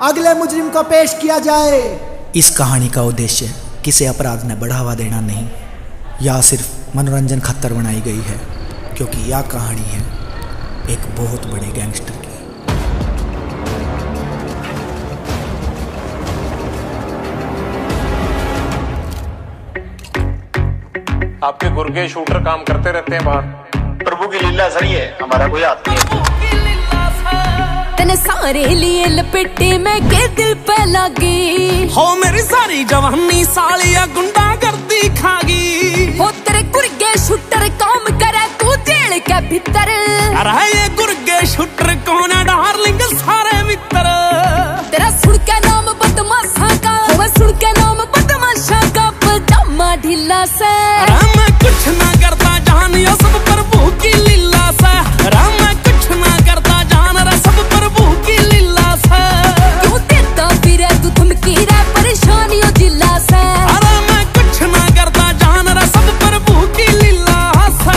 अगले मुजरिम को पेश किया जाए। इस कहानी का उद्देश्य किसी अपराध में बढ़ावा देना नहीं या सिर्फ मनोरंजन खातर बनाई गई है, क्योंकि यह कहानी है एक बहुत बड़े गैंगस्टर की। आपके गुर्गे शूटर काम करते रहते हैं बाहर। प्रभु की लीला सही है, हमारा कोई हाथ नहीं है। तने सारे लिए लपेटे में के दिल पे लगी हो, मेरी सारी जवानी सालिया गुंडा गर्दी खागी हो। तेरे गुर्गे शूटर काम करे तू जेल के भीतर। अरे ये गुर्गे शूटर कौन है डार्लिंग सारे मित्र। तेरा सुन के नाम बदमाशा का हो, सुन के नाम बदमाशा का पजामा ढीला से। मैं कुछ ना करता जान या सब प्रभु की लीला से। मैं कुछ ना करता जान रे सब प्रभु की लीला से। क्यों देता फिर तू धमकी रे परेशानियों जिला से। अरे मैं कुछ ना करता जान रे सब प्रभु की लीला से।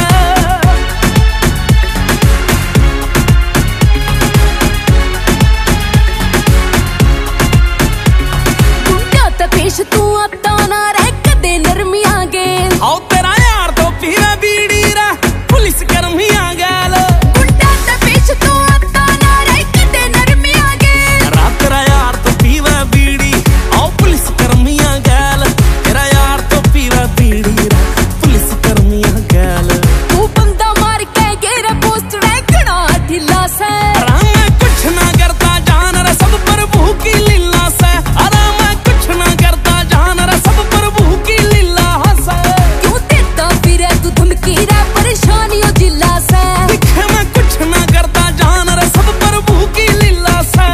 गुंडा ते पेश तू आता ना रे कदे नरमी आगे। आओ तेरा यार तो पीरा बीड़ी रे पुलिस कर्मियां गैल। गुंडा ते पेश तू आता ना रे कदे नरमी आगे। रात तेरा यार तो पीवा बीड़ी आओ पुलिस कर्मियां गैल। तेरा यार तो पीवा बीड़ी रे पुलिस कर्मियां गैल। तू बंदा मार के गेरा पोस्ट रे गणा ढीला से। मैं कुछ ना करता जान रे सब प्रभु की लीला से। अरे मैं कुछ ना करता जान रे सब प्रभु की लीला से। क्यों देता फिर तू धमकी रे परेशानियों जिला से। दिखे मैं कुछ ना करता जान रे सब प्रभु की लीला से।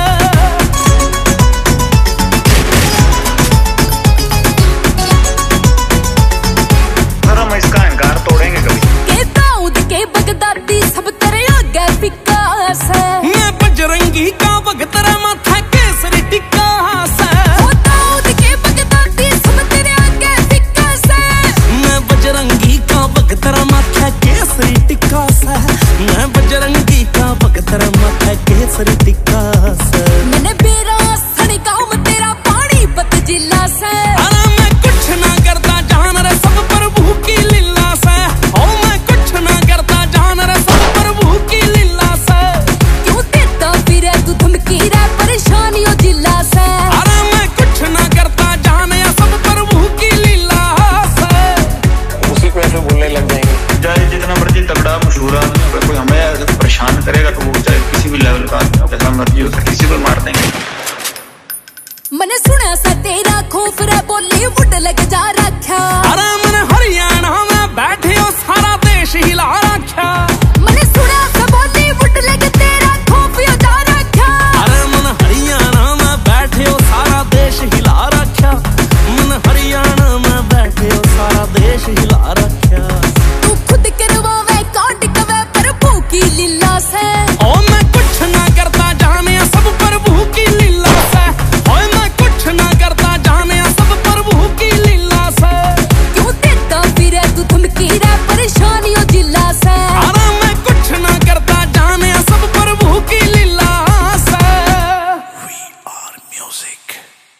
हम इसका अहंकार तोड़ेंगे कभी। के दाऊद के बगदादी सब तेरे आगे फिक्का से। मैं बजरंगी का भगत रे माथा केसरी टिक्का से। ओ दाऊद के बगदादी सब तेरे आगे फिक्का से। मैं बजरंगी का भगत रे माथा केसरी टिक्का से। मैं बजरंगी का भगत रे माथा केसरी टिक्का से। मैंने बेरा सनी काम तेरा पानी बत जिला से। अरे मैं कुछ ना करता जान रे सब प्रभु की लीला से। ओ मैं कुछ ना करता जान रे सब प्रभु की लीला से। क्यों देता फिर तू धमकी रे परेशानियों जिला से। अरे मैं कुछ ना करता जान या सब प्रभु की लीला से। उसी को ऐसे बोलने लग जाएंगे। चाहे जितना मर्जी तगड़ा मशहूर आदमी हो, कोई हमें परेशान करेगा तो वो चाहे किसी भी लेवल का आदमी हो, जैसा मर्जी हो, किसी को मार देंगे। मैंने सुना सा तेरा खौफ रे बॉलीवुड लग जा रखा। अरे मैंने हरियाणा में बैठे हो सारा देश हिला रखा। मैंने सुना सा बॉलीवुड लग तेरा खौफ हो जा रखा। अरे मन हरियाणा में बैठे हो सारा देश हिला रखा। मन हरियाणा में बैठे हो सारा देश हिला रखा। तू खुद करवावे काट कवे प्रभु की लीला से। ओ मैं कुछ ना करता जाने सब प्रभु की लीला से। ओए मैं कुछ ना करता जाने सब प्रभु की लीला से। क्यों देता फिर तू धमकी रे परेशानियों जिला से। अरे मैं कुछ ना करता जाने सब प्रभु की लीला से। We are music।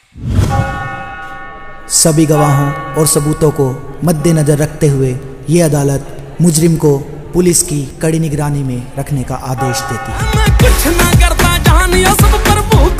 सभी गवाहों और सबूतों को मद्देनजर रखते हुए ये अदालत मुजरिम को पुलिस की कड़ी निगरानी में रखने का आदेश देती है। मैं कुछ ना करता जाने सब प्रभु